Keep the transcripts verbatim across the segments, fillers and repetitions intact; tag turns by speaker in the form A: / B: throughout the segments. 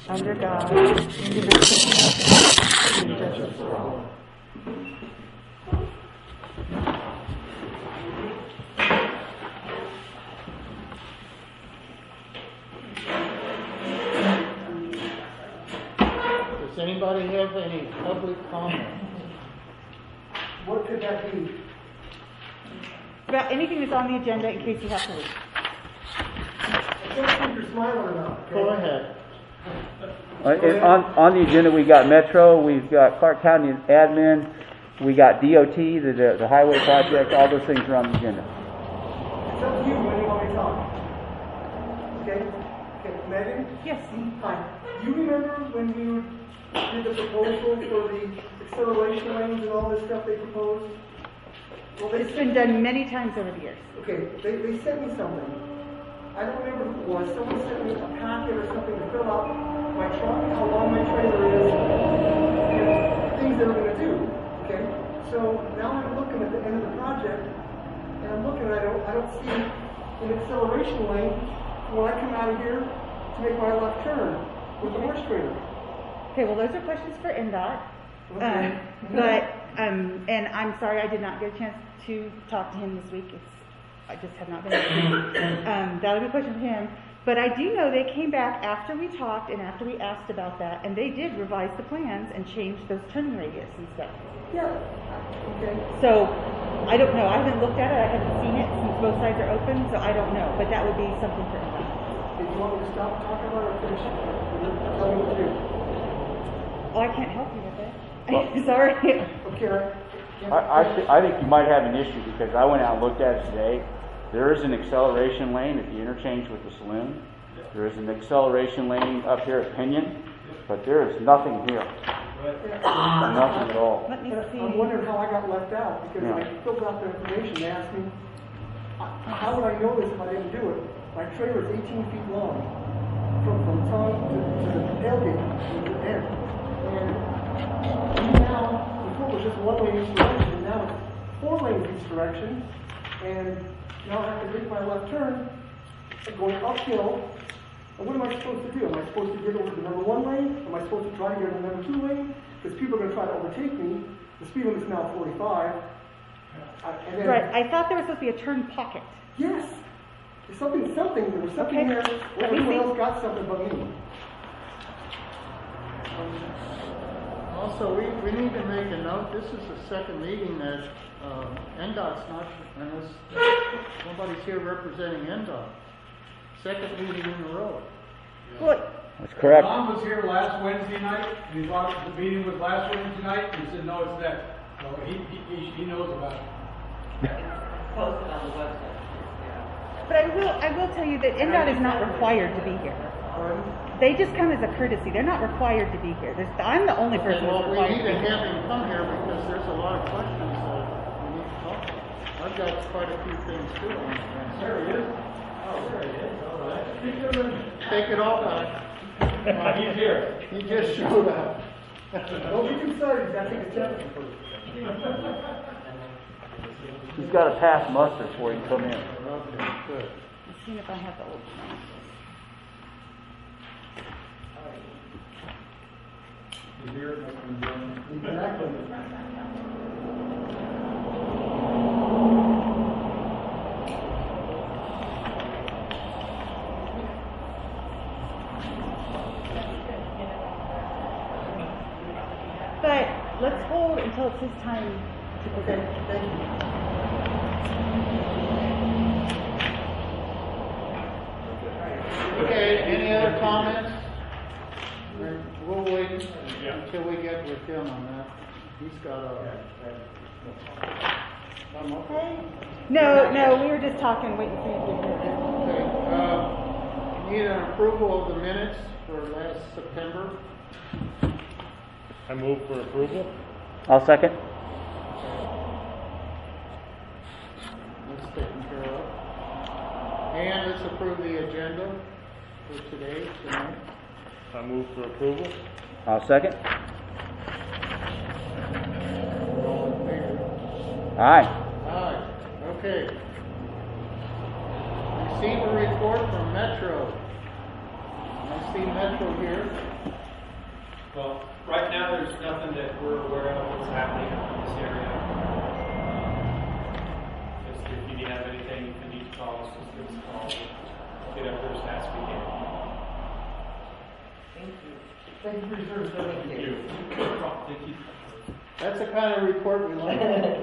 A: under God, indivisible.
B: Does anybody have any public comment?
C: What could that be?
A: About anything that's on the agenda in case you have to leave.
C: I don't think you're smiling or not. Okay?
B: Go ahead.
D: Uh, and on, on the agenda, we got Metro, we've got Clark County Admin, we got D O T, the, the, the highway project, all those things are on the agenda.
C: It's up to you when you want me to talk. Okay? Okay, Megan?
A: Yes.
C: Hi. You remember when we did the proposal for the acceleration lanes and all this stuff they proposed? Well, they
A: It's been done many times over the years.
C: Okay, they, they sent me something. I don't remember who it was. Someone sent me a packet or something to fill out my truck, how long my trailer is, and things that we're going to do. Okay? So now I'm looking at the end of the project, and I'm looking and I don't, I don't see an acceleration lane when I come out of here to make my left turn with the horse trailer.
A: Okay, well, those are questions for N D O T.
C: Okay.
A: Um, but, um, and I'm sorry I did not get a chance to talk to him this week. It's, I just have not been able to. Um, that'll be a question for him. But I do know they came back after we talked and after we asked about that, and they did revise the plans and change those turning radius and stuff.
C: Yeah. Okay.
A: So, I don't know. I haven't looked at it. I haven't seen it since both sides are open, so I don't know. But that would be something for N D O T.
C: Did you want me to stop talking about it or finish it? Tell me what to do.
A: Oh, I can't help you with it. Sorry.
C: Okay.
D: I, I, th- I think you might have an issue because I went out and looked at it today. There is an acceleration lane at the interchange with the saloon. There is an acceleration lane up here at Pinion, but there is nothing here. Nothing at all.
A: Let me see.
C: I'm wondering how I got left out because
D: Yeah.
C: when I filled out the information, they asked me, how would I know this if I didn't do it? My trailer is eighteen feet long, from from tongue to, to the tailgate to the end. And now, before it was just one lane each direction, and now it's four lanes each direction. And now I have to make my left turn, going uphill. And what am I supposed to do? Am I supposed to get over to the number one lane? Am I supposed to try to get over the number two lane? Because people are going to try to overtake me. The speed limit is now forty-five. Uh, and then,
A: Right. I thought there was supposed to be a turn pocket.
C: Yes. There's something, something, there was something
A: Okay.
C: there where
A: Let me
C: everyone
A: see.
C: else got something but me.
B: Also, we, we need to make a note, this is the second meeting that uh, N D O T's not, unless nobody's here representing N D O T. Second meeting in a row.
A: Well,
D: That's correct.
E: Tom was here last Wednesday night, and he thought the meeting was last Wednesday night, and he said, no, it's that. So he, he, he knows about it.
F: Posted on the website.
A: but I will, I will tell you that N D O T is not required to be here. They just come as a courtesy. They're not required to be here. There's, I'm the only person
B: Well,
A: who's
B: we
A: required
B: need
A: to
B: to
A: be here.
B: have him come here because there's a lot of questions that we need to talk about. I've got quite a few things too on the
E: There he is. Oh, there he is. All right.
B: Take it all back.
E: Uh, he's here.
B: He just showed up.
C: Don't be too excited, you gotta take a temperature first.
D: He's got to pass muster before he can come in.
B: Okay, good.
A: Let's see if I have the old one.
E: He's here.
C: Exactly.
A: But let's hold until it's his time to present.
B: Okay, any other comments? Or we'll wait until we get with him on that. He's got a. I'm okay.
A: No, no, we were just talking, waiting for you to get here.
B: Okay, uh, need an approval of the minutes for last September.
G: I move for approval.
D: I'll second.
B: That's taken care of. And let's approve the agenda for today, tonight.
G: I move for approval.
D: I'll second.
B: All in favor?
D: Aye.
B: Aye. Okay. Receive a report from Metro. I see Metro here.
H: Well, right now, there's nothing that we're aware of that's happening in this area. Uh, Just if you have anything, if you need to call us, just give us a call. We'll get up there as fast as we can.
F: Thank you.
C: Thank you for your service.
H: Thank you. No problem. Thank you.
B: That's the kind of report we like.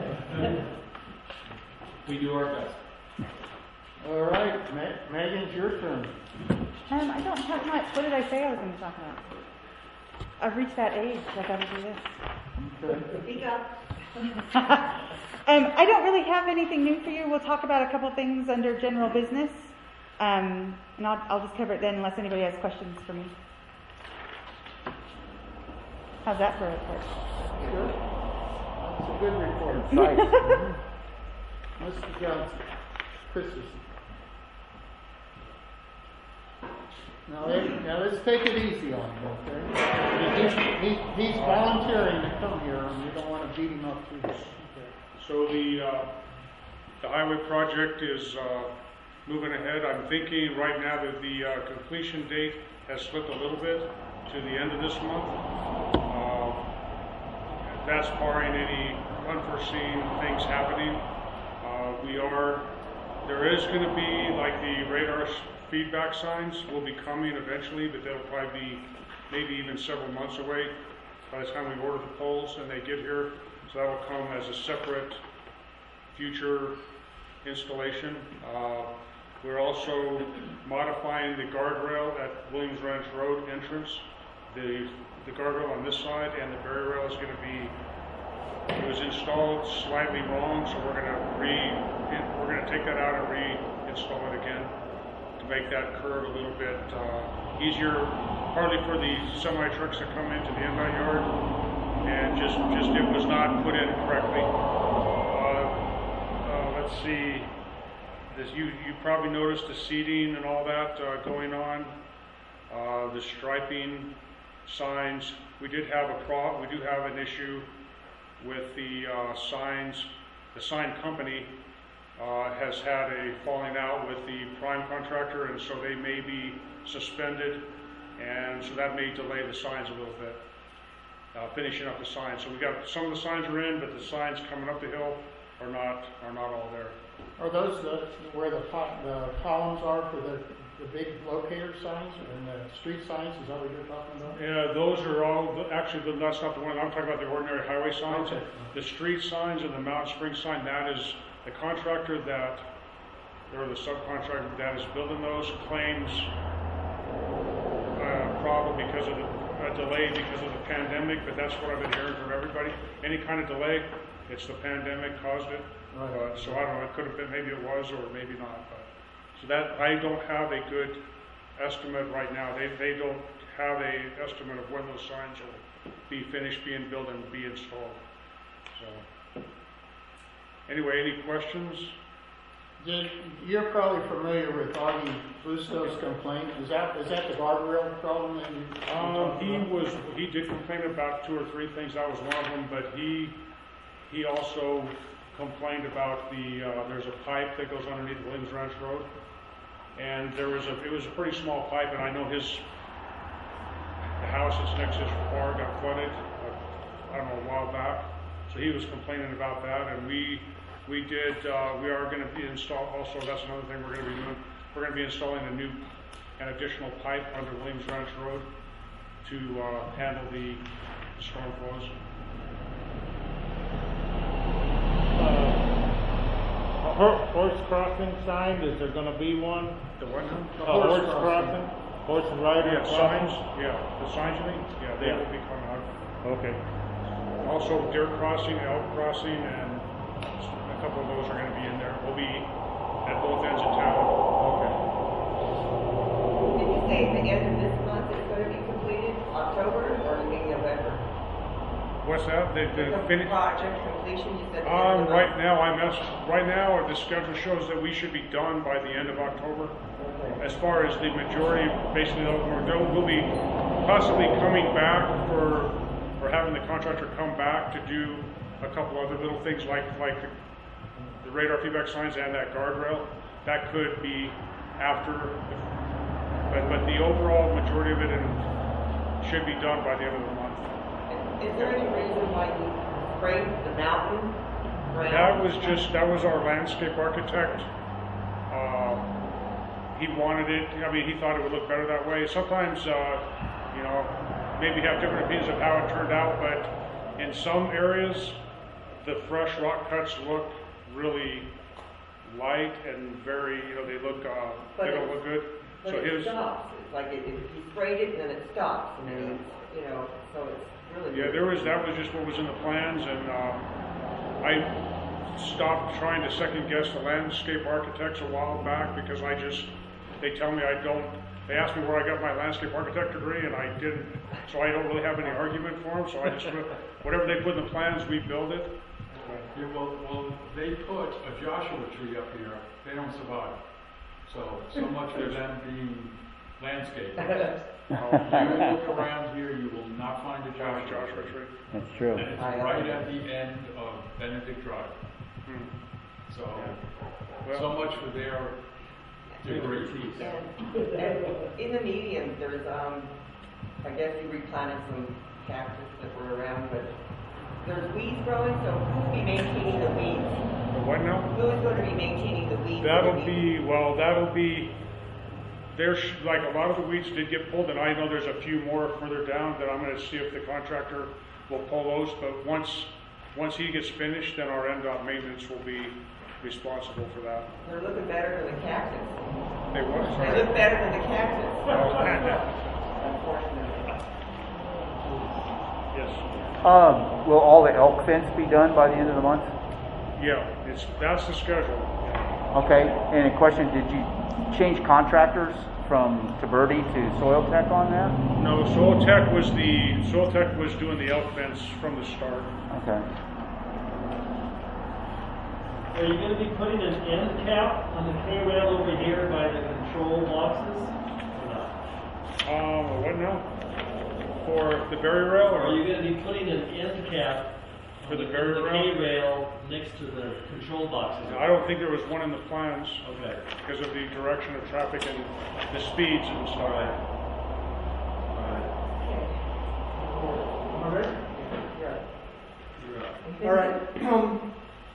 H: We do our best.
B: All right, Ma- Megan, it's your turn.
A: Um, I don't have much. What did I say I was going to talk about? I've reached that age. I got to do this.
B: Okay.
F: Speak up.
A: um, I don't really have anything new for you. We'll talk about a couple things under general business, um, and I'll, I'll just cover it then, unless anybody has questions for me. How's that for a report?
B: Good. That's a good report.
D: Nice.
B: Mister Johnson, Christensen. Now, let- now let's take it easy on him, okay? He, he, he's volunteering to come here, and we don't want to beat him up too much.
I: So the, uh, the highway project is, uh, moving ahead. I'm thinking right now that the, uh, completion date has slipped a little bit to the end of this month. Uh, That's barring any unforeseen things happening. Uh, we are, there is gonna be, like the radar s- feedback signs will be coming eventually, but they'll probably be maybe even several months away by the time we order the poles and they get here. So that will come as a separate future installation. Uh, we're also modifying the guardrail at Williams Ranch Road entrance. The, the guardrail on this side and the barrier rail is going to be, it was installed slightly wrong, so we're going to re, we're going to take that out and reinstall it again to make that curve a little bit uh, easier, partly for the semi trucks that come into the inlet yard, and just, just it was not put in correctly. Uh, uh, let's see, this, you, you probably noticed the seating and all that uh, going on, uh, the striping, signs. We did have a pro, we do have an issue with the uh, signs. The sign company uh, has had a falling out with the prime contractor, and so they may be suspended, and so that may delay the signs a little bit, uh, finishing up the signs. So we got, some of the signs are in, but the signs coming up the hill are not, are not all there.
B: Are those the, where the, co- the columns are for the, the big locator signs and the street signs? Is that what you're talking about?
I: Yeah, those are all, actually, that's not the one, I'm talking about the ordinary highway signs.
B: Okay.
I: The street signs and the Mountain Spring sign, that is the contractor that, or the subcontractor that is building those claims uh, problem because of the, a delay because of the pandemic, but that's what I've been hearing from everybody. Any kind of delay, it's the pandemic caused it.
B: Right.
I: Uh, so I don't know, it could have been, maybe it was or maybe not. But, so that, I don't have a good estimate right now. They, they don't have a estimate of when those signs will be finished being built and be installed. So, anyway, any questions?
B: Did, you're probably familiar with Augie Bustos' complaint. Is that, is that the guardrail problem that you?
I: Um, he was, he did complain about two or three things. That was one of them, but he, he also complained about the, uh, there's a pipe that goes underneath Williams Ranch Road. And there was a, it was a pretty small pipe, and I know his, the house that's next to his bar got flooded, uh, I don't know, a while back. So he was complaining about that, and we, we did, uh, we are gonna be install, also, that's another thing we're gonna be doing. We're gonna be installing a new, an additional pipe under Williams Ranch Road to, uh, handle the storm flows.
G: Uh, hor- horse crossing sign, is there gonna be one?
I: The what now?
G: A horse crossing, horse and rider
I: Yeah,
G: crossing?
I: signs, yeah, the signs, you mean? Yeah, they
G: Yeah.
I: will be coming out.
G: Okay.
I: Also, deer crossing, elk crossing, and a couple of those are gonna be in there. We'll be at both ends of town.
G: Okay.
F: Did you say the end of this month it's going to be completed, October or beginning of November?
I: What's that? The, the
F: The
I: finish?
F: project completion, you said the end of
I: Um,
F: the
I: right
F: month?
I: now, I'm, ask- right now, the schedule shows that we should be done by the end of October. As far as the majority, basically, we'll we'll be possibly coming back for, or having the contractor come back to do a couple other little things like, like the, the radar feedback signs and that guardrail. That could be after, But, but the overall majority of it and should be done by the end of the month.
F: Is there any reason why you sprayed the mountain ground?
I: That was just, that was our landscape architect. Uh, he wanted it, I mean, he thought it would look better that way. Sometimes, uh, you know, maybe have different opinions of how it turned out, but in some areas, the fresh rock cuts look really light and very, you know, they look, uh,
F: But
I: they don't
F: it-
I: look good.
F: But
I: So
F: it
I: his,
F: stops. It's like it, if you sprayed it, then it stops. And then, you know, so it's really.
I: yeah, there was, that was just what was in the plans, and uh, I stopped trying to second guess the landscape architects a while back because I just, they tell me I don't, they asked me where I got my landscape architect degree, and I didn't, so I don't really have any argument for them, so I just, put- whatever they put in the plans, we build it.
J: Yeah, well, well, they put a Joshua tree up here, they don't survive. So, so much for them being landscaped. You will look around here, you will not find a Joshua
I: Joshua
J: tree.
I: tree.
D: That's true.
J: And it's right at the end of Benedict Drive.
I: Hmm.
J: So,
I: Well-
J: so much for their degree.
F: And, and in the median, there's, um, I guess you replanted some cactus that were around, but there's weeds growing, so who'll be maintaining the weeds?
I: The what now?
F: Who is going to be maintaining the weeds?
I: That'll be, well, that'll be, there's, like, a lot of the weeds did get pulled, and I know there's a few more further down that I'm gonna see if the contractor will pull those, but once, once he gets finished, then our N DOT maintenance will be responsible for that.
F: They're looking better than the cactus.
I: They what?
F: They look better than the cactus. Unfortunately.
I: Yes.
D: Um, will all the elk fence be done by the end of the month?
I: Yeah, it's, that's the schedule.
D: Okay, and a question, did you change contractors from Taberti to Soil Tech on that?
I: No, Soil Tech was the, Soil Tech was doing the elk fence from the start.
D: Okay.
K: Are you going to be putting an end cap on the K rail over here by the control boxes? Or not?
I: Um, what now? For the berry rail,
K: Or
I: or?
K: are you going to be putting an end cap
I: For the
K: on
I: berry
K: the
I: rail?
K: K rail next to the control boxes?
I: I don't think there was one in the plans
K: Okay.
I: because of the direction of traffic and the speeds and
K: All
I: stuff.
K: right. All right.
C: All right?
K: You're up.
C: All right. Um,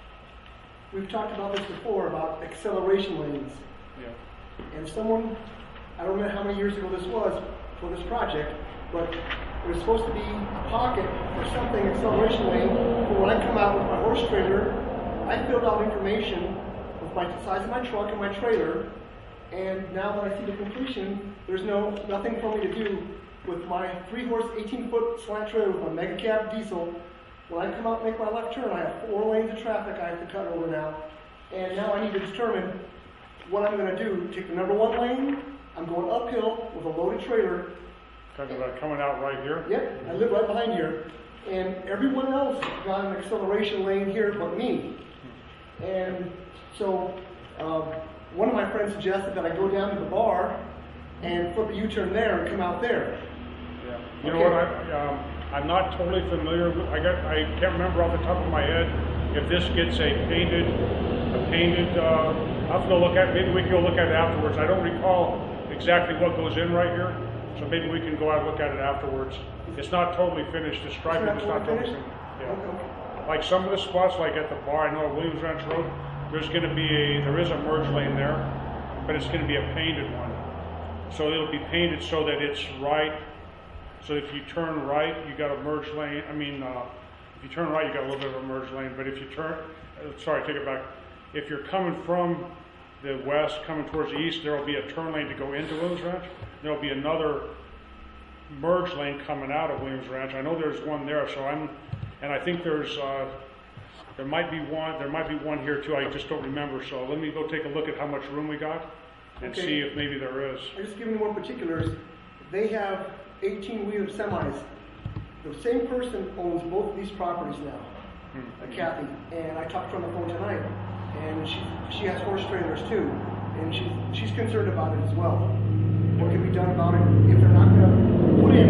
C: we've talked about this before, about acceleration lanes.
I: Yeah.
C: And someone, I don't know how many years ago this was for this project, but there was supposed to be a pocket or something, acceleration lane, for when I come out with my horse trailer. I filled out information with my the size of my truck and my trailer, and now that I see the completion, there's no nothing for me to do with my three horse, eighteen foot slant trailer with my mega cab diesel. When I come out and make my left turn, I have four lanes of traffic I have to cut over now, and now I need to determine what I'm going to do. Take the number one lane. I'm going uphill with a loaded trailer.
I: Talking about coming out right here.
C: Yep, I live right behind here. And everyone else got an acceleration lane here but me. And so um, one of my friends suggested that I go down to the bar and flip a U-turn there and come out there.
I: Yeah. You
C: Okay.
I: know what? I, um, I'm not totally familiar with. I got. I can't remember off the top of my head if this gets a painted, a painted. Uh, I'll have to go look at. Maybe we can go look at it afterwards. I don't recall exactly what goes in right here, so maybe we can go out and look at it afterwards. It's not totally finished. The striping
C: It's
I: is
C: not
I: not
C: totally
I: totally
C: finished?
I: finished. Yeah.
C: Okay.
I: Like some of the spots, like at the bar, I know at Williams Ranch Road, there's going to be a, there is a merge lane there, but it's going to be a painted one. So it'll be painted so that it's right. So if you turn right, you got a merge lane. I mean, uh, if you turn right, you got a little bit of a merge lane. But if you turn, uh, sorry, take it back. If you're coming from the west, coming towards the east, there will be a turn lane to go into Williams Ranch. There will be another merge lane coming out of Williams Ranch. I know there's one there, so I'm, and I think there's, uh, there might be one, there might be one here too. I just don't remember. So let me go take a look at how much room we got and
C: Okay.
I: see if maybe there is.
C: I'm just giving you more particulars. They have eighteen-wheeler semis. The same person owns both of these properties now,
I: Hmm.
C: uh, Kathy. And I talked to her on the phone tonight, and she she has horse trailers too, and she's she's concerned about it as well. What can be done about it if they're not going to put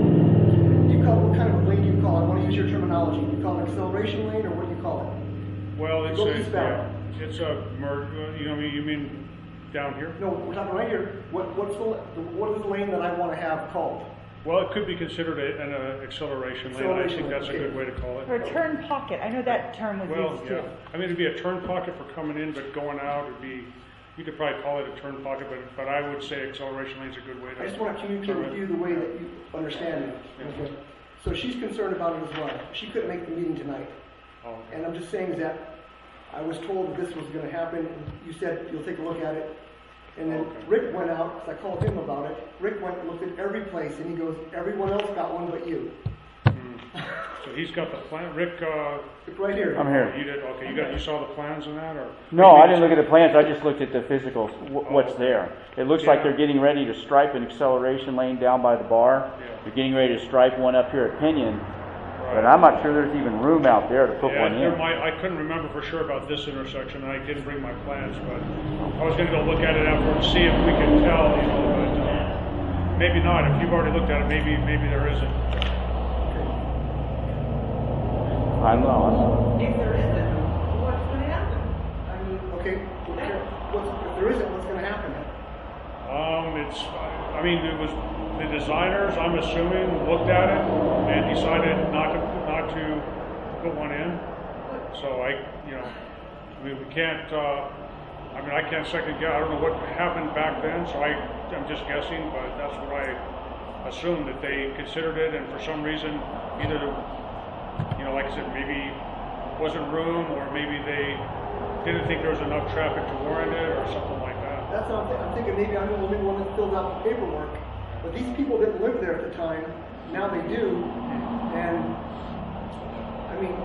C: in? Do you call what kind of lane do you call it? I want to use your terminology. Do you call it acceleration lane, or what do you call it?
I: Well, it's
C: Go
I: a,
C: eastbound.
I: yeah, it's a merge, uh, you know, you mean down here?
C: No, we're talking right here. What, what's the, what is the lane that I want to have called?
I: Well, it could be considered a, an uh, acceleration lane. I think that's a good way to call it.
A: Or a turn pocket, I know that term was
I: Well,
A: used
I: yeah.
A: too.
I: I mean, it'd be a turn pocket for coming in, but going out, it'd be, you could probably call it a turn pocket, but, but I would say acceleration lane's a good way to.
C: I just want to communicate with you the way that you understand it.
I: Okay.
C: So she's concerned about it as well. She couldn't make the meeting tonight.
I: Oh, okay.
C: And I'm just saying is that I was told that this was going to happen. And you said you'll take a look at it. And then
I: Okay.
C: Rick went out, because I called him about it. Rick went and looked at every place, and he goes, everyone else got one but you.
I: Mm. So he's got the plan, Rick, uh.
C: It's right here.
D: I'm here.
I: You did, okay, you got, you saw the plans on that, or?
D: No, I didn't look at the plans, I just looked at the physical, wh- what's
I: Oh.
D: there. It looks like
I: Yeah.
D: they're getting ready to stripe an acceleration lane down by the bar.
I: Yeah.
D: They're getting ready to stripe one up here at Pinion,
I: Right.
D: but I'm not sure there's even room out there to put
I: Yeah,
D: one
I: there
D: in.
I: might, I couldn't remember for sure about this intersection, and I didn't bring my plans, but I was gonna go look at it after and see if we could tell, you know, but, uh, maybe not. If you've already looked at it, maybe, maybe there isn't.
D: I know,
F: If there isn't, what's gonna happen? I mean,
C: Okay. What's, if there isn't, what's going to happen?
I: Um, it's, I mean, it was, the designers, I'm assuming, looked at it and decided not to, not to put one in. So I, you know, I mean, we can't, uh, I mean, I can't second guess, I don't know what happened back then, so I, I'm just guessing, but that's what I assumed, that they considered it, and for some reason, either, you know, like I said, maybe wasn't room, or maybe they didn't think there was enough traffic to warrant it, or something like that.
C: That's what I'm thinking. I'm thinking maybe I'm the only one that filled out the paperwork. But these people didn't live there at the time. Now they do. And, I mean,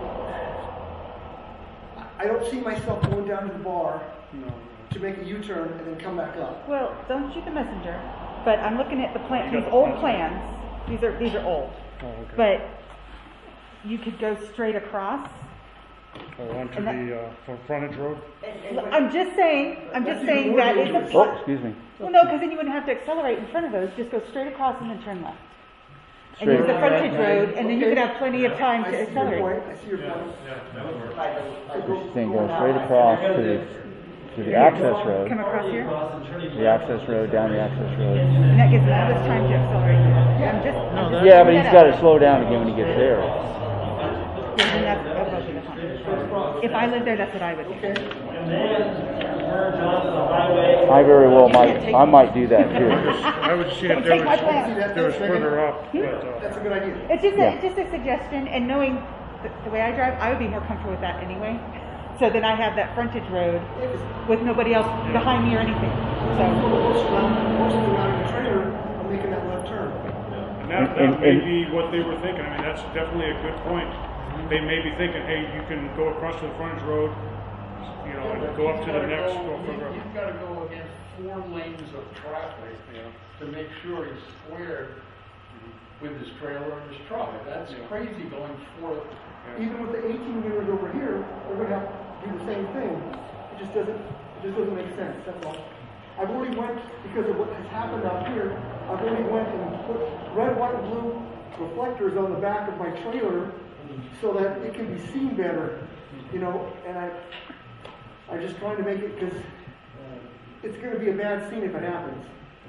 C: I don't see myself going down to the bar
I: No.
C: to make a U-turn and then come back up.
A: Well, don't shoot the messenger, but I'm looking at the plan,
I: You got
A: these
I: the
A: old
I: plans?
A: plans, these are, these are old.
I: Oh, okay.
A: But you could go straight across.
I: Oh, onto
A: And that-
I: the, uh, fr- frontage road?
A: I'm just saying, I'm just
C: That's
A: saying
C: even
A: that
C: more
A: is a
C: dangerous.
D: Oh,
A: pl-
D: excuse me.
A: well, no, because then you wouldn't have to accelerate in front of those, just go straight across and then turn left. And use
D: Straight.
A: the frontage road, and then you
C: Okay.
A: could have plenty of time
C: I
A: to
C: see your
A: accelerate.
C: point. I see your point.
F: by the, by the.
D: She's saying go straight across to the, to the access road,
A: Come across here,
D: the access road, down the access road.
A: and that gives him all this time to accelerate. I'm just, I'm just
D: Yeah, but
A: pointing
D: he's
A: that
D: gotta
A: out.
D: slow down again when he gets there.
A: Yeah, then that's, that would be the fun. If I lived there, that's what I would do.
C: Okay.
K: And then merge onto the highway.
D: I very well might, I might do that too.
I: I would see
A: Don't
I: if there
A: take my
I: was,
A: plan.
I: there was further up, but, uh,
C: That's a good idea.
A: It's just
D: Yeah.
A: a, just a suggestion, and knowing the, the way I drive, I would be more comfortable with that anyway. So then I have that frontage road with nobody else behind me or anything. So,
C: Most of them, most of them out in the trailer are making that left turn.
I: and that,
D: And-
I: that may
D: and-
I: be what they were thinking. I mean, that's definitely a good point. They may be thinking, hey, you can go across the frontage road, you know, and go up to the next, go further up.
B: You've gotta go against four lanes of traffic
I: Yeah.
B: to make sure he's squared with his trailer and his truck. That's
I: Yeah.
B: crazy going four.
C: Even with the eighteen wheelers over here, we're gonna have to do the same thing. It just doesn't, it just doesn't make sense, that's all. I've already went, because of what has happened out here, I've already went and put red, white, and blue reflectors on the back of my trailer so that it can be seen better, you know, and I, I'm just trying to make it, because it's gonna be a bad scene if it happens.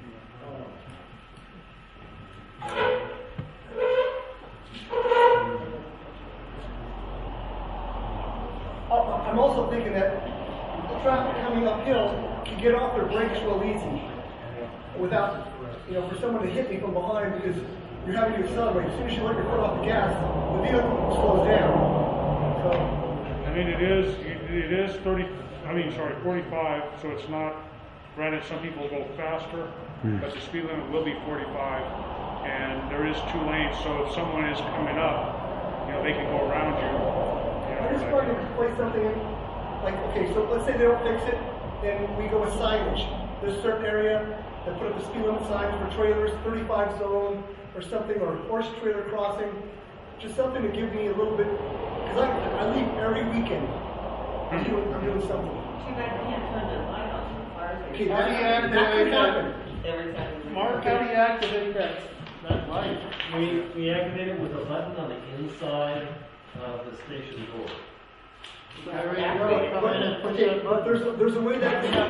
C: Oh, I'm also thinking that the traffic coming uphill can get off their brakes real easy without, you know, for someone to hit me from behind because you're having to accelerate. As soon as you let your foot off the gas, the vehicle slows down. So,
I: I mean, it is, it is thirty, I mean, sorry, forty-five, so it's not, granted, some people go faster, but the speed limit will be forty-five, and there is two lanes, so if someone is coming up, you know, they can go around you. you know,
C: I just
I: like-
C: wanted to play something in, like, okay, so let's say they don't fix it, then we go with signage. There's a certain area that put up the speed limit signs for trailers, thirty-five zone or something, or horse trailer crossing. Just something to give me a little bit, because I, I leave every weekend. I'm doing, I'm doing something.
F: Too bad you can't turn the light on so far.
C: Okay, that, that could happen.
F: Every time.
B: Mark, how do you activate that, that light?
K: We, we activate it with a button on the inside of the station door.
B: There you go, come in and push
C: Okay,
B: that
C: but
B: button.
C: there's, a- there's a way that can happen.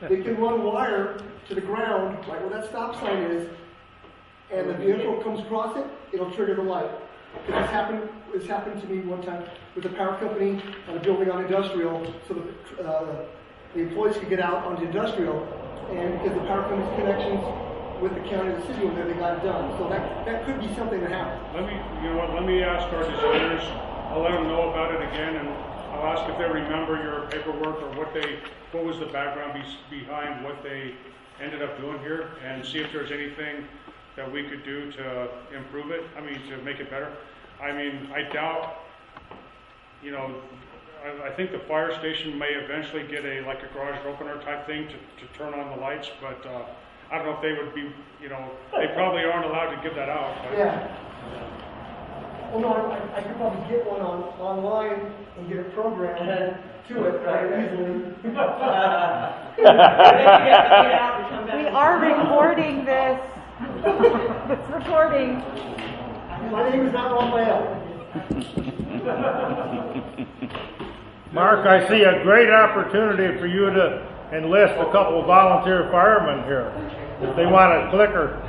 C: they can run wire to the ground, right where that stop sign is, and the vehicle comes across it, it'll trigger the light. This happened, this happened to me one time with a power company on a building on industrial, so that uh, the employees could get out onto industrial, and because the power company's connections with the county and the city, and then they got it done. So that, that could be something that happens.
I: Let me, you know what, let me ask our designers, I'll let them know about it again, and I'll ask if they remember your paperwork or what they, what was the background be, behind what they ended up doing here, and see if there's anything that we could do to improve it, I mean, to make it better. I mean, I doubt, you know, I, I think the fire station may eventually get a, like a garage opener type thing to, to turn on the lights, but uh, I don't know if they would be, you know, they probably aren't allowed to give that out. But.
C: Yeah. Well, no, I, I could probably get one on, online and get it programmed to it very easily.
A: We are recording this. It's recording.
C: My name is not Raphael.
G: Mark, I see a great opportunity for you to enlist a couple of volunteer firemen here, if they want a clicker.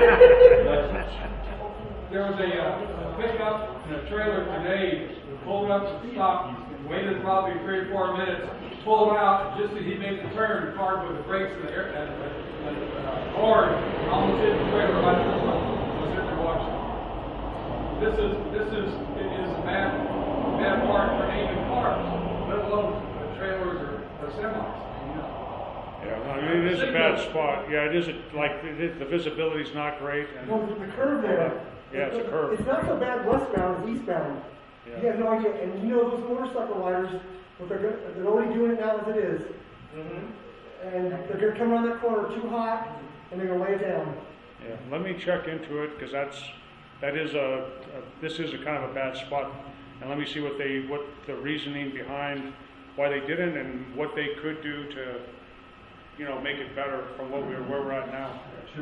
E: There was a, uh, a pickup and a trailer today, pulled up to stop, waited probably three or four minutes, pulled out, just as he made the turn, the car with the brakes and the air, and the uh, horn, almost hit the trailer right in the front. I was sitting there watching. This is, this is, it is a bad, bad part for even cars, let alone uh, trailers or, or semis.
I: Yeah, I mean, it is a bad spot. Yeah, it is, a, like, it is, the visibility's not great. And,
C: Well, the curve there.
I: Yeah, it's a curve.
C: It's not so bad westbound as eastbound.
I: Yeah.
C: You have no idea. And you know those motorcycle riders, what they're go- they're already doing it now as it is. Mm-hmm. And they're going to come around that corner too hot, and they're going to lay it down.
I: Yeah, let me check into it, because that's, that is a, a, this is a kind of a bad spot. And let me see what they, what the reasoning behind why they didn't and what they could do to, you know, make it better from what we're, where we're at now.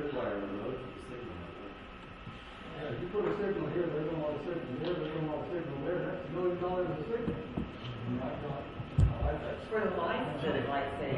C: Yeah, if you put a signal here, they don't want a signal here, they don't want a signal there, that's a million dollars a signal.
F: For the lines that it might say.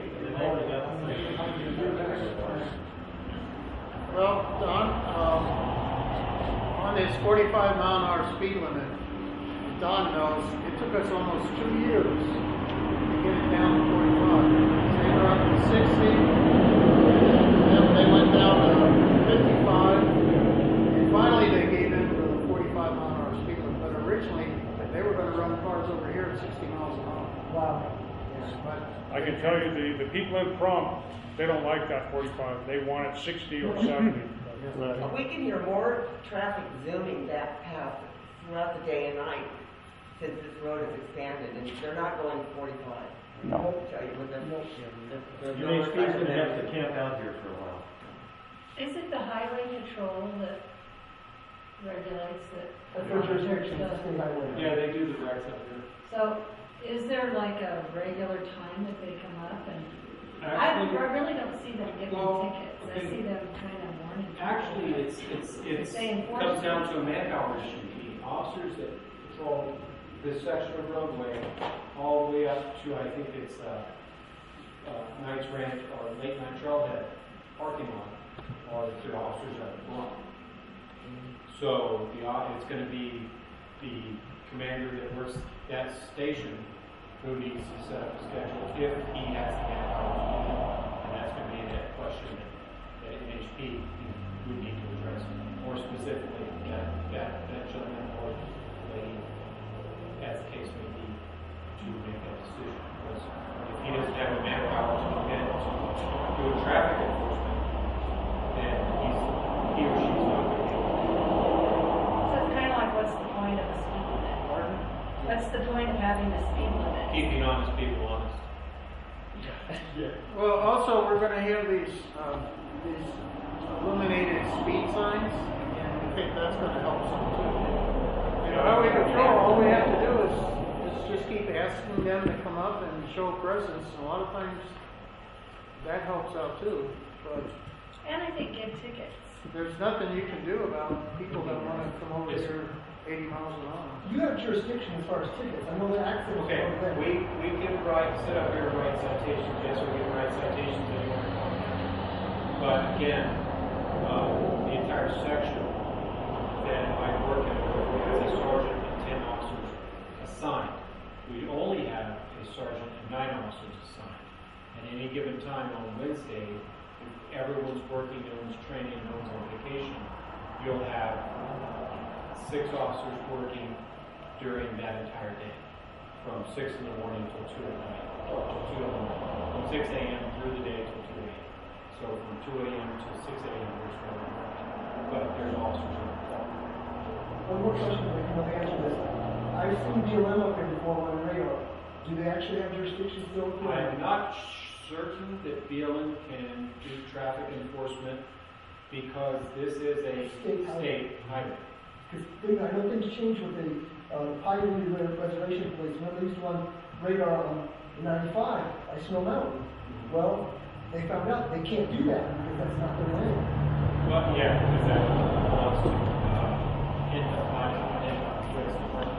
B: Well, Don, um, on this forty-five mile an hour speed limit, Don knows, it took us almost two years to get it down to forty-five. They were up to sixty, then they went down to fifty-five, and finally they gave in to the forty-five mile an hour speed limit. But originally, they were going to run cars over here at sixty miles an hour.
C: Wow.
B: Yes, but
I: I can tell you, the, the people in Prom, they don't like that forty-five. They want it sixty or seventy.
F: We can hear more traffic zooming that path throughout the day and night since this road has expanded, and they're not going forty-five.
D: No.
F: I'll tell you, with them, the, the,
K: Your H P's gonna have to camp out here for a while.
L: Is it the highway patrol that regulates it?
C: That's their jurisdiction, that's the highway.
H: Yeah, they do the regs up here.
L: So, is there like a regular time that they come up and, I,
H: Actually,
L: I really don't see them giving
H: Well,
L: tickets, I
H: okay.
L: see them kind of warning.
H: Actually, it's, it's, it's,
L: They enforce
H: comes
L: it.
H: down to a manpower issue. The officers that patrol this section of roadway, all the way up to, I think it's, uh, uh, Knights Ranch or Lake Night Trailhead parking lot, are the two officers at the block. So, the, au- it's gonna be the commander that works that station who needs to set up a schedule if he has the manpower to do it. And that's gonna be that question that H P would need to address more specifically, that, that, that gentleman or lady, as the case may be, to make that decision. Because if he doesn't have the manpower to commit to doing traffic enforcement, then he's, he or she's not gonna be able to do it.
L: So it's kind of like, what's the point of a speed limit? What's the point of having a speed limit?
H: Keeping honest people honest.
B: Well, also, we're gonna have these, um, these illuminated speed signs, and we think that's gonna help some too. You know, highway patrol, all we have to do is, is just keep asking them to come up and show presence, and a lot of times, that helps out too, but
L: And I think give tickets.
B: there's nothing you can do about people that wanna come over
H: Yes,
B: here. eighty miles an hour.
C: You have jurisdiction as far as tickets. I know the accident was
H: Okay,
C: part of that.
H: we, we can write, sit up here and write citations, yes, we can write citations anywhere. But again, uh, the entire section that I work in, has a sergeant and ten officers assigned. We only have a sergeant and nine officers assigned. At any given time on Wednesday, if everyone's working, no one's training, no one's on vacation, you'll have six officers working during that entire day, from six in the morning till two in the night, or till two in the morning, from six a m through the day till two a m So from two a m to six a m there's no one working, but there's officers on call.
C: One more question, if you want to answer this. I've seen B L M up there before on the radar. Do they actually have jurisdiction still?
H: I'm not certain that B L M can do traffic enforcement because this is a
C: State highway.
H: state highway.
C: Because I know things change with the uh, Pioneer Reservation Police. Remember they used to run radar on ninety-five by Snow Mountain? Well, they found out they can't do that because that's not their lane.
H: Well, yeah, because that belongs to, uh, hit the line on it, where's the parking?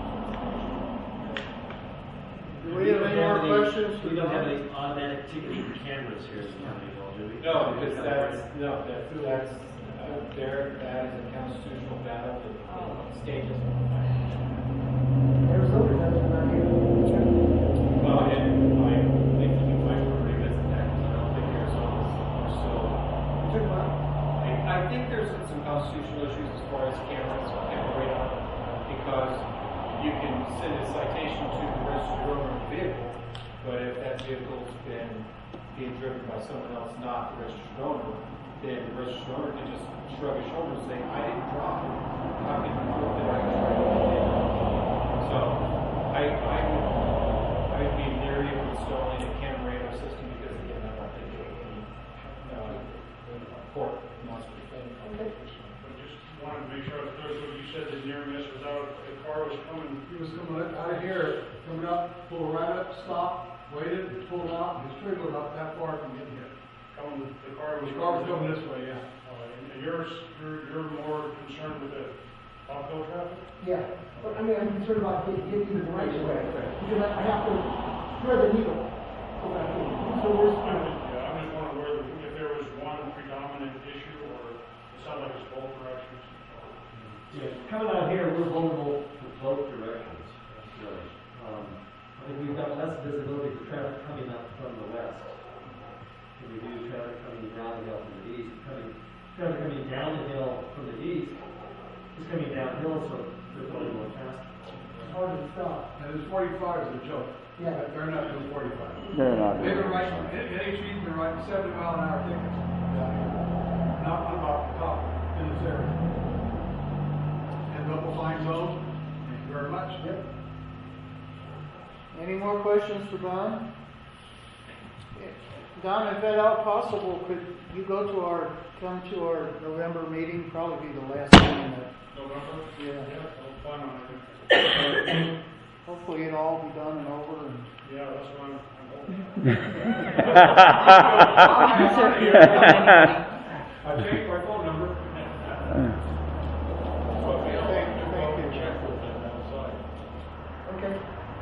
B: Do we have any more questions?
K: We don't have any automatic ticketing cameras here in the county, do we?
H: No, because that's, no, that, that's, uh, there, that is a constitutional battle that the state doesn't want to fight.
C: Arizona doesn't run here.
H: Well, and I think you might revisit that, because I don't think Arizona's are still.
C: Took about
H: I, I think there's some constitutional issues as far as cameras, camera radar, because you can send a citation to the registered owner of the vehicle, but if that vehicle's been being driven by someone else, not the registered owner, then the registered owner can just shrug his shoulders and say, I didn't drive. How can you prove that I was driving? So, I, I would, I would be leery of installing a camera radar system because again, I don't think it would, uh, court wants to defend.
I: I just wanted to make sure I was clear what you said, that near miss was out, the car was coming.
B: He was coming out of here, coming up, pulled right up, stopped, waited, pulled out, his trailer was not that far from getting hit.
I: Coming, the car was.
B: The car was coming this way, yeah.
I: Uh, and yours, you're, you're more concerned with the uphill traffic?
C: Yeah, but I mean, I'm concerned about getting, getting the right way, because I I have to thread the needle. So that I can- so
I: I'm
C: we're-
I: just, yeah, I'm just wondering where, if there was one predominant issue, or it sounded like it's both directions.
K: Yeah, coming out here, we're vulnerable to both directions, really. Um, I think we've got less visibility for traffic coming up from the west than we do traffic coming down the hill from the east. Coming, traffic coming down the hill from the east is coming downhill, so they're going more faster.
C: It's hard to stop.
B: And this forty-five is a joke.
C: Yeah.
B: They're not doing forty-five.
D: They're not.
B: They've been writing, N H E's been writing seventy mile an hour tickets down here. Not one about the top in this area. And double fine zone, thank you very much.
C: Yep.
B: Any more questions for Don? Don, if at all possible, could you go to our, come to our November meeting, probably be the last one that,
I: November?
B: yeah.
I: Yeah, I'll plan on it.
B: Hopefully it'll all be done and over and.
I: Yeah, that's what I'm, I'm hoping.
J: I changed my phone number.
B: Okay, thank you.
J: Check with them outside.
C: Okay.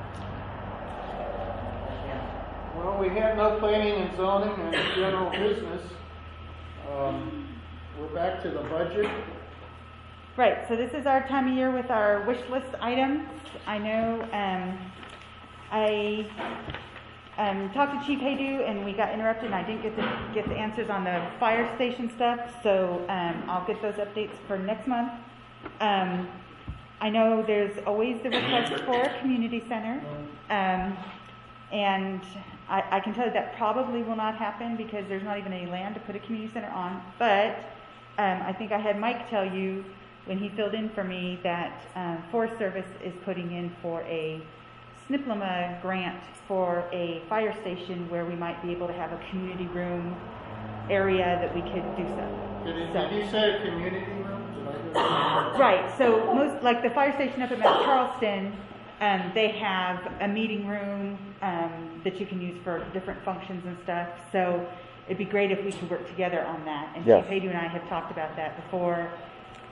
B: Well, we have no planning and zoning and general business. Um, we're back to the budget.
A: Right, so this is our time of year with our wish list items. I know um, I um, talked to Chief Haydu and we got interrupted and I didn't get the, get the answers on the fire station stuff, so um, I'll get those updates for next month. Um, I know there's always the request for a community center, um, and I, I can tell you that probably will not happen because there's not even any land to put a community center on, but um, I think I had Mike tell you when he filled in for me that um, Forest Service is putting in for a S N P L M A grant for a fire station where we might be able to have a community room area that we could do stuff.
B: Did, it,
A: So-
B: did you say a community room? Did I hear that?
A: Right, so most, like the fire station up at Mount Charleston, um, they have a meeting room um, that you can use for different functions and stuff. So it'd be great if we could work together on that. And
D: Yes.
A: Chief Haydu and I have talked about that before.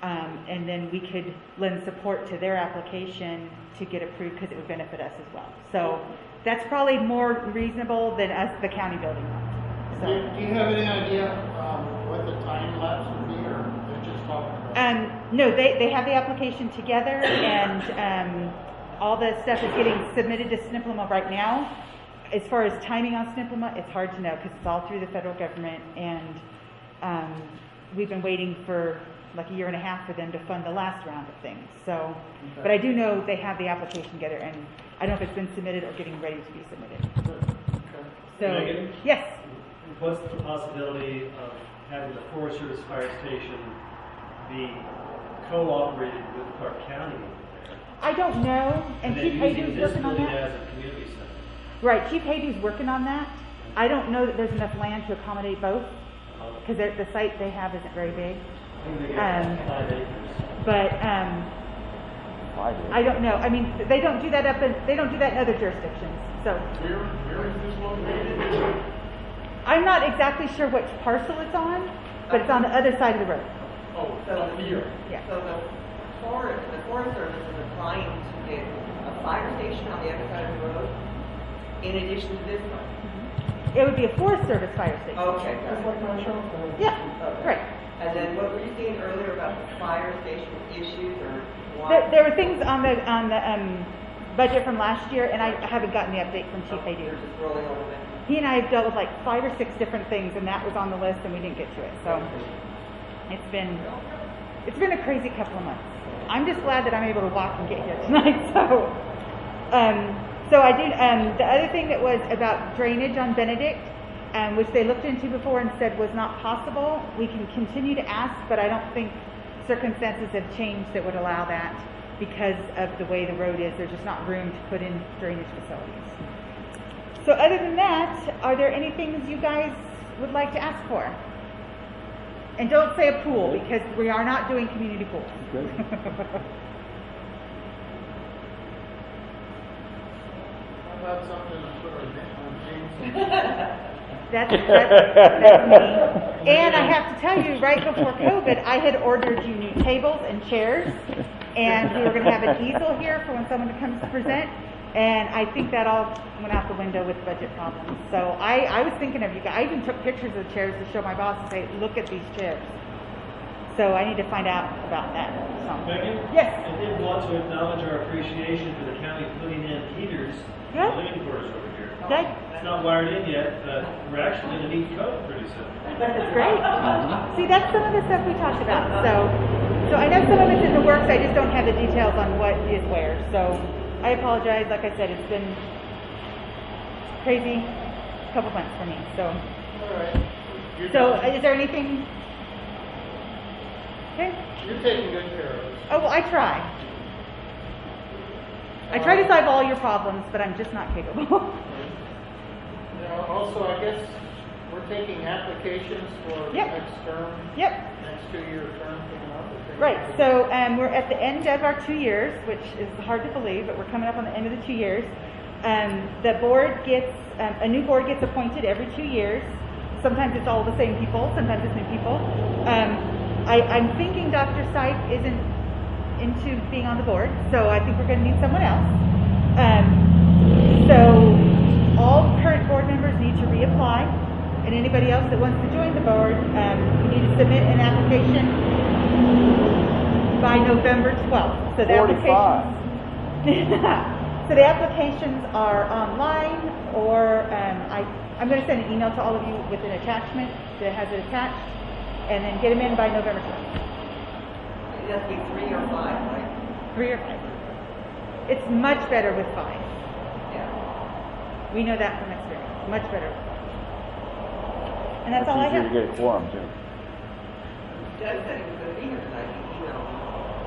A: Um, and then we could lend support to their application to get approved because it would benefit us as well. So that's probably more reasonable than us, the county building one. So,
B: Do you, do you have any idea um, what the time lapse would be, or they're just talking about?
A: um, no, they, they have the application together, and um, all the stuff is getting submitted to Snipluma right now. As far as timing on Snipluma, it's hard to know because it's all through the federal government, and um, we've been waiting for like a year and a half for them to fund the last round of things. So, okay. But I do know they have the application together, and I don't know if it's been submitted or getting ready to be submitted.
K: Okay.
A: So,
K: Megan?
A: yes.
K: What's the possibility of having the Forest Service Fire Station be co-operated with Clark County?
A: I don't know, and, and Chief Haydu's working on that.
K: As a community center.
A: Right, Chief Haydu's working on that. I don't know that there's enough land to accommodate both, because the site they have isn't very big. Um,
K: five acres.
A: but um, I don't know. I mean, they don't do that up in they don't do that in other jurisdictions. So
J: Where, where is this located?
A: I'm not exactly sure which parcel it's on, but it's on the other side of the road.
J: Oh,
F: So,
J: up here.
A: Yeah.
F: so the forest, the Forest Service is applying to get a fire station on the other side of the road in addition to this one.
A: It would be a Forest Service fire station.
F: Okay,
C: Just
F: got
C: like my shop. uh,
A: Yeah,
F: Okay.
A: right.
F: And then what were you saying earlier about the fire station issues or why?
A: There, there were things on the on the um, budget from last year, and I haven't gotten the update from Chief Haydu.
F: You're just rolling over them.
A: He and I have dealt with like five or six different things, and that was on the list, and we didn't get to it. So it's been it's been a crazy couple of months. I'm just glad that I'm able to walk and get here tonight. So, um, so I did. Um, the other thing that was about drainage on Benedict, um, which they looked into before and said was not possible. We can continue to ask, but I don't think circumstances have changed that would allow that because of the way the road is. There's just not room to put in drainage facilities. So other than that, are there any things you guys would like to ask for? And don't say a pool, because we are not doing community pools.
B: How about something to put on James?
A: That's, that's, that's me. And I have to tell you, right before COVID, I had ordered you new tables and chairs, and we were going to have an easel here for when someone comes to present. And I think that all went out the window with budget problems. So I, I was thinking of you guys. I even took pictures of the chairs to show my boss and say, look at these chairs. So I need to find out about that. So.
K: Megan?
A: Yes?
K: I did want to acknowledge our appreciation for the county putting in heaters in
A: Good.
K: the living quarters over here.
A: Good.
K: It's not wired in yet, but we're actually going to need code pretty soon.
A: That's great. See, that's some of the stuff we talked about. So, so I know some of it's in the works. I just don't have the details on what is where. So I apologize. Like I said, it's been crazy couple months for me. So,
B: All right. You're
A: so
B: done.
A: is there anything? Okay.
B: You're taking good care of us.
A: Oh, well, I try. I try to solve all your problems, but I'm just not capable.
B: Now, also, I guess we're taking applications for
A: Yep.
B: next term,
A: Yep.
B: next two-year term coming up. I think.
A: Right. So um, we're at the end of our two years, which is hard to believe, but we're coming up on the end of the two years. Um, the board gets um, a new board gets appointed every two years. Sometimes it's all the same people. Sometimes it's new people. Um, I, I'm thinking Doctor Sype isn't into being on the board, so I think we're going to need someone else. Um, so all current board members need to reapply, and anybody else that wants to join the board, um, you need to submit an application by November twelfth. So the applications, so the applications are online, or um, I, I'm going to send an email to all of you with an attachment that has it attached, and then get them in by November twelfth.
F: It has to be three or five, right?
A: Three or five. It's much better with five.
F: Yeah.
A: We know that from experience. Much better with five. And that's all I
D: easier
A: have.
D: to get a quorum too.
F: Doug said he was going to be here tonight. He emailed me.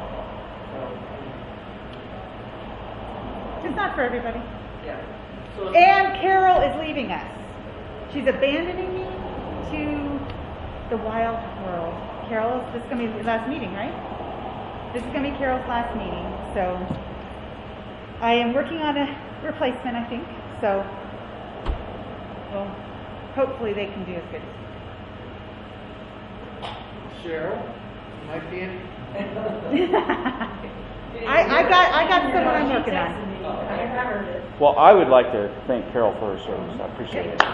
A: It's not for everybody.
F: Yeah.
B: So,
A: And Carol is leaving us. She's abandoning me to the wild world. Carol, this is going to be the last meeting, right? This is going to be Carol's last meeting. So I am working on a replacement, I think. So, well, hopefully they can do as good as me.
B: Cheryl, might be in
A: I, I got, I got someone I'm working on.
L: I heard it.
D: Well, I would like to thank Carol for her service. I appreciate it.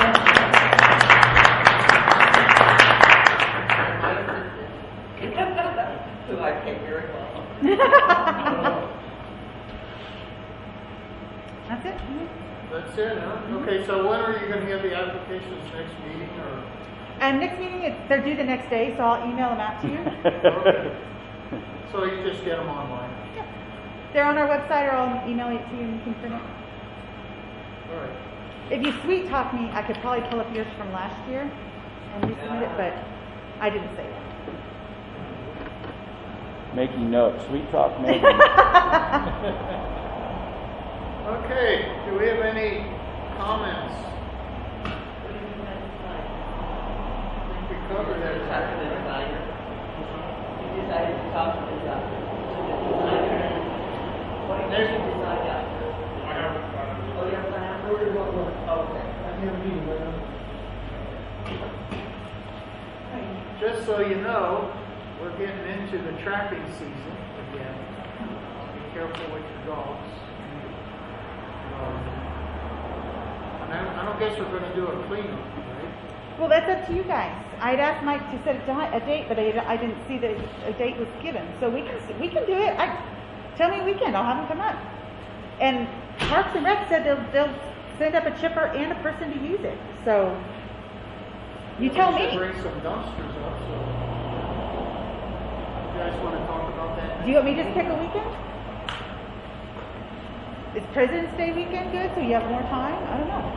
F: Who I pay very well.
A: That's it.
B: That's it, huh? Okay, so when are you gonna have the applications next meeting, or?
A: And next meeting, it's, they're due the next day, so I'll email them out to you.
B: Okay. So you just get them online?
A: They're on our website, or I'll email it to you and you can print it.
B: All right.
A: If you sweet talk me, I could probably pull up yours from last year and resubmit it, but I didn't say that.
D: Making notes. Sweet talk, Megan.
B: Okay, do we have any comments? I think we covered
F: Talk to the
B: that.
F: designer. You decided to talk to the designer. To the designer. What do you think you decide after?
I: I have, uh,
F: Oh, you have one after?
C: We're gonna go,
F: Oh, okay.
C: I have a meeting right now.
B: Just so you know, we're getting into the trapping season again. Be careful with your dogs. Um, and I, I don't guess we're gonna do a cleanup, right?
A: Well, that's up to you guys. I'd asked Mike to set a, di- a date, but I, I didn't see that a date was given. So we can we can do it. I, tell me a weekend. I'll have them come up. And Parks and Rec said they'll they'll send up a chipper and a person to use it. So you tell
B: We should
A: me.
B: bring some dumpsters up, so. You guys wanna talk about that?
A: Do you want me to just pick a weekend? Is President's Day weekend good, so you have more time? I don't know.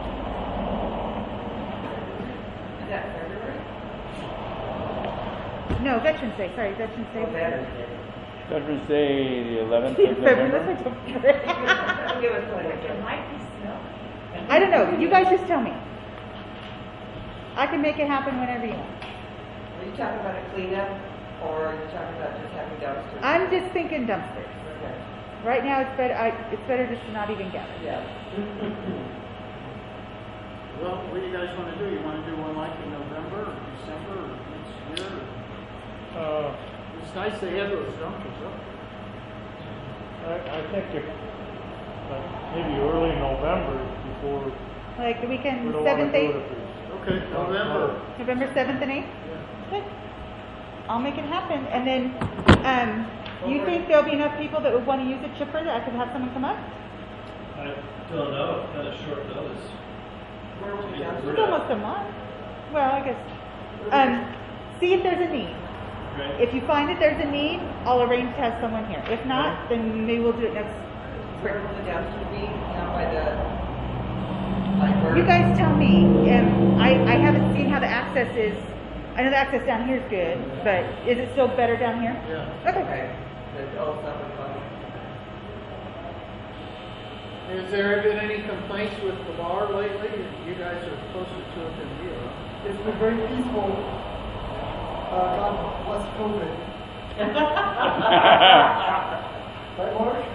F: Is that February?
A: No, Veterans Day. Sorry, Veterans Day.
F: Oh, Veterans Day.
D: Veterans Day, the eleventh of
A: February.
D: November.
F: Don't give us one.
L: It might be snow.
A: I don't know. You guys just tell me. I can make it happen whenever you want.
F: Are you talking about a cleanup, or are you talking about just having dumpsters?
A: I'm just thinking dumpsters.
F: Okay.
A: Right now, it's better. I, it's better just to not even gather.
F: Yeah.
B: Well, what do you guys wanna do? You wanna do one like in November or December or next year?
G: Uh,
B: It's nice they have those dumpsters up.
G: I, I think if, like, maybe early November before,
A: Like the
G: we
A: weekend,
G: don't wanna
A: seventh,
G: do it
A: eighth,
G: if it's.
B: Okay, November.
A: November seventh and eighth.
B: Yeah.
A: Okay. I'll make it happen. And then, um, you think there'll be enough people that would want to use a chipper that I could have someone come up?
K: I don't know, kind of short notice.
F: Where would the
K: Yeah.
A: It's
F: dumpster?
A: almost a month. Well, I guess. Um, see if there's a need.
K: Right?
A: If you find that there's a need, I'll arrange to have someone here. If not, then maybe we'll do it next.
F: Where will the dumpster be? Down by the, like where?
A: You guys tell me. Um, I, I haven't seen how the access is. I know the access down here is good, but is it still better down here?
B: Yeah.
A: Okay.
F: Okay. The old summer club.
B: Has there been any complaints with the bar lately? You guys are closer to it than we are.
C: It's been very peaceful. Uh, God bless COVID. Right, Mark?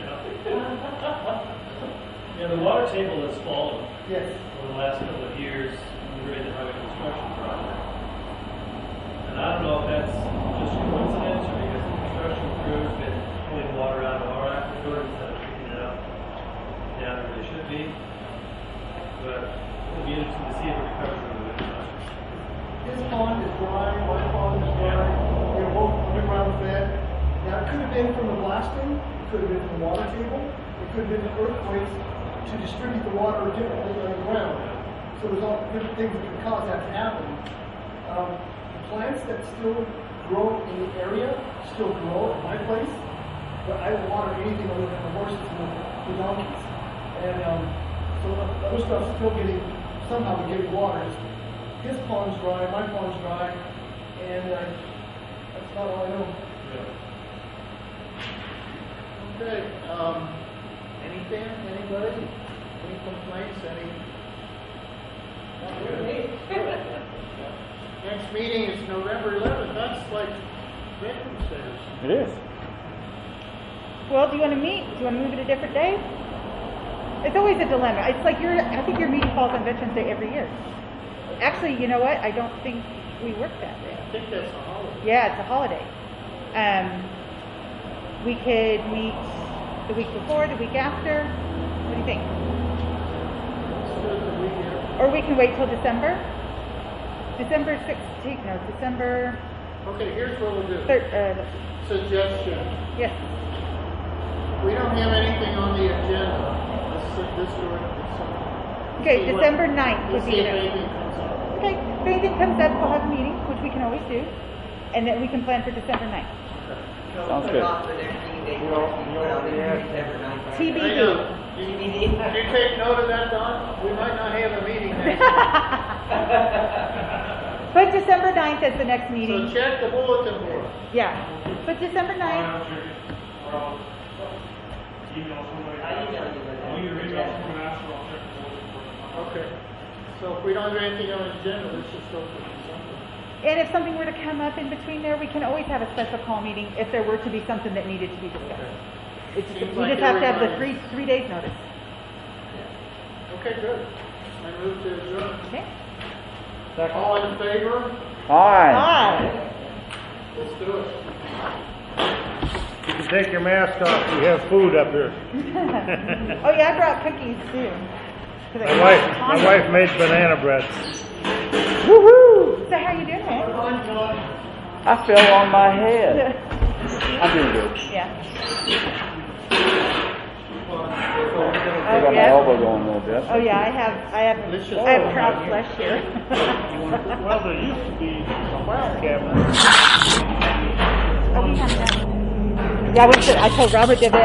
K: Yeah, the water table has fallen
C: Yes.
K: over the last couple of years during the highway construction project. And I don't know if that's just coincidence or because the construction crew's been pulling water out of our aquifer instead of picking it up down where they should be. But it'll be interesting to see if it recovers over the winter months.
C: His pond is dry, my pond is dry. We're both underground fed. Now, it could have been from the blasting, it could have been from the water table, it could have been the earthquakes to distribute the water differently on the ground. So there's all different things that can cause that to happen. Um, the plants that still grow in the area still grow at my place, but I don't water anything other than the horses and the, the donkeys. And um, so the other stuff's still getting, somehow we're getting water. His pond's dry, my pond's dry, and uh, that's about all I know.
B: Okay, um, anything, anybody? Any complaints, any? Not really. Next meeting is November eleventh, that's like Veterans Day.
D: It is.
A: Well, do you want to meet? Do you want to move it a different day? It's always a dilemma. It's like your, I think your meeting falls on Veterans Day every year. Actually, you know what? I don't think we work that day.
B: I think that's a holiday.
A: Yeah, it's a holiday. Um, we could meet the week before, the week after. What do you think? Or we can wait till December. December sixteenth, no, December
B: Okay, here's what we'll do.
A: third, uh,
B: Suggestion.
A: yes.
B: We don't have anything on the agenda. Let's sit this door.
A: Okay,
B: See what-
A: December ninth
B: We'll
A: would
B: see
A: be
B: if
A: the
B: anything comes up.
A: Okay, if anything comes up, we'll have a meeting, which we can always do. And then we can plan for December ninth.
F: So
D: Sounds
F: put
D: good.
F: off the next meeting date, put on the December ninth.
A: T B D.
B: Hang on. You, you take note of that, Don? We might not have a meeting next
A: Put December ninth as the next
B: week.
A: meeting.
B: So check the bulletin board.
A: Yeah, put December ninth.
I: I'll check it. Or I'll email somebody.
F: I email you.
I: I'll either email someone else or I'll check the bulletin board.
B: Okay. So if we don't have anything on the agenda, let's just go for December.
A: And if something were to come up in between there, we can always have a special call meeting if there were to be something that needed to be discussed. It's just,
B: Seems
A: we
B: like
A: just have to have the
B: everybody-
A: three, three days notice.
B: Okay, good. I move to adjourn.
A: Okay?
B: All in favor?
D: Hi.
A: Hi.
B: Let's do it.
G: You can take your mask off, we have food up here.
A: Oh yeah, I brought cookies too. 'Cause I
G: My wife, my wife made banana bread.
A: Woohoo! So how you doing, man?
D: I fell on my head. I'm doing good.
A: Yeah.
D: I got my elbow going a little bit.
A: Oh yeah, I have, I have, I have crowd flesh here.
G: Well, there used to be a file cabinet.
A: Oh, we have that. Yeah, we should, I told Robert the other day,